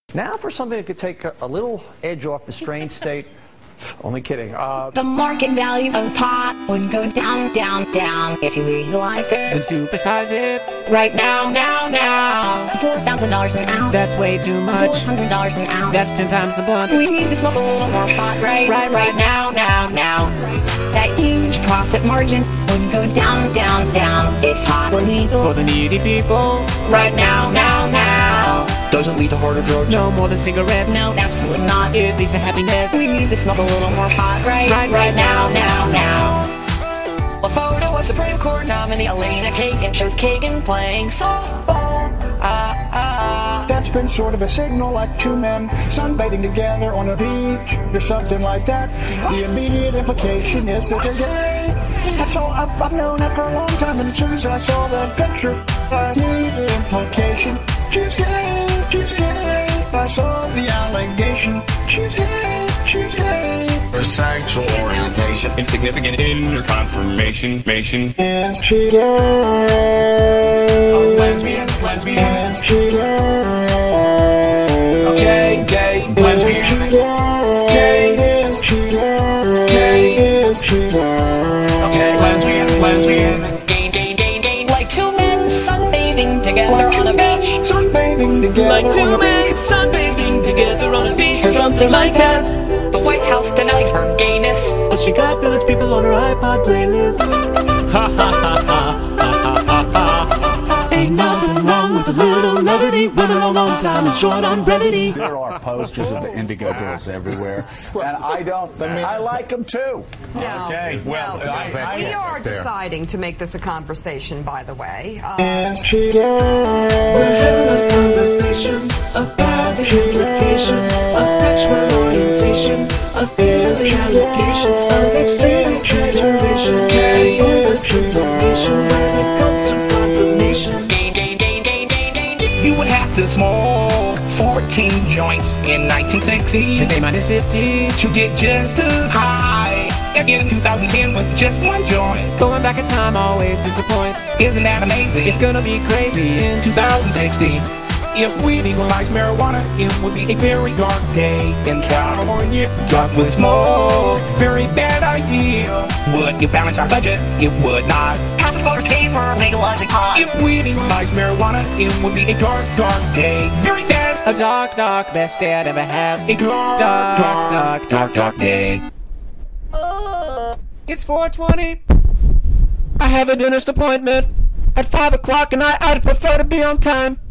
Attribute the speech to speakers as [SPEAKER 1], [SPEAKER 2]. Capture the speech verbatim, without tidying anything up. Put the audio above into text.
[SPEAKER 1] Now for something that could take a, a little edge off the strange state. Only kidding. Uh,
[SPEAKER 2] the market value of pot would go down, down, down if you legalized it.
[SPEAKER 3] Then supersize it
[SPEAKER 2] right now, now, now. four thousand dollars an ounce.
[SPEAKER 3] That's way too much.
[SPEAKER 2] four hundred dollars an ounce.
[SPEAKER 3] That's ten times the bucks.
[SPEAKER 2] We need to smoke a little more pot right, right, right now, now, now. That huge profit margin would go down, down, down if pot were legal.
[SPEAKER 3] For the needy people.
[SPEAKER 2] Right now, now, now.
[SPEAKER 4] Doesn't lead to harder drugs.
[SPEAKER 3] No more than cigarettes.
[SPEAKER 2] No, absolutely not.
[SPEAKER 3] It leads to happiness.
[SPEAKER 2] We need to smoke a little more pot right,
[SPEAKER 3] right,
[SPEAKER 2] right now, now, now.
[SPEAKER 5] A photo of Supreme Court nominee Elena Kagan shows Kagan playing softball. Ah, ah.
[SPEAKER 6] That's been sort of a signal, like two men sunbathing together on a beach or something like that. The immediate implication is that they're gay. That's all. I've, I've known that for a long time, and as soon as I saw that picture, I knew the implication. She's gay, she's gay. I saw the allegation. She's gay, she's gay.
[SPEAKER 7] Her sexual orientation, insignificant in her confirmation, nation.
[SPEAKER 6] Is she gay?
[SPEAKER 7] A lesbian, lesbian.
[SPEAKER 6] Is she gay?
[SPEAKER 7] Gay, gay, lesbian.
[SPEAKER 6] Is she gay?
[SPEAKER 7] Gay.
[SPEAKER 6] Is she gay?
[SPEAKER 7] Gay.
[SPEAKER 6] Is she gay?
[SPEAKER 7] Okay, lesbian, lesbian.
[SPEAKER 5] Gain, gain, gain, gain. Like two men sunbathing together
[SPEAKER 6] Like
[SPEAKER 5] on a
[SPEAKER 6] two men
[SPEAKER 5] beach.
[SPEAKER 6] sunbathing together
[SPEAKER 3] Like
[SPEAKER 6] on
[SPEAKER 3] two
[SPEAKER 6] a
[SPEAKER 3] men
[SPEAKER 6] beach.
[SPEAKER 3] sunbathing together on a beach or something like that.
[SPEAKER 5] The White House denies her gayness.
[SPEAKER 3] But she got village people on her iPod playlist. Ha ha ha ha ha ha ha. Ain't nothing wrong with a little levity. Went a long, long time and short on brevity.
[SPEAKER 8] There are posters of the Indigo Girls everywhere, and I don't. I like them too.
[SPEAKER 9] No,
[SPEAKER 7] Okay, well,
[SPEAKER 9] no.
[SPEAKER 7] I- I-
[SPEAKER 9] we
[SPEAKER 7] I-
[SPEAKER 9] are
[SPEAKER 7] there.
[SPEAKER 9] deciding to make this a conversation, by the way. Uh,
[SPEAKER 6] Is she gay?
[SPEAKER 3] We're having a conversation about the implication of sexual orientation, a silly allegation of extreme exaggeration. Gay is information when it comes to confirmation.
[SPEAKER 5] Gain, gain, gain, gain, gain, gain, gain.
[SPEAKER 4] You would have to smoke fourteen joints in nineteen sixty
[SPEAKER 3] Today minus fifty.
[SPEAKER 4] to get just as high as in two thousand ten with just one joint.
[SPEAKER 3] Going back in time always disappoints.
[SPEAKER 4] Isn't that amazing?
[SPEAKER 3] It's gonna be crazy in
[SPEAKER 4] two thousand sixty. If we legalized marijuana, it would be a very dark day in California. Drunk with smoke, very bad idea. Would it balance our budget? It would not.
[SPEAKER 2] Half the voters pay for legalizing pot.
[SPEAKER 4] If we legalized marijuana, it would be a dark, dark day. Very bad.
[SPEAKER 3] A dark, dark, best day I'd ever have.
[SPEAKER 4] A dark,
[SPEAKER 3] Dark,
[SPEAKER 4] dark,
[SPEAKER 3] dark,
[SPEAKER 4] dark, dark day.
[SPEAKER 3] It's four twenty. I have a dentist appointment at five o'clock and I, I'd prefer to be on time.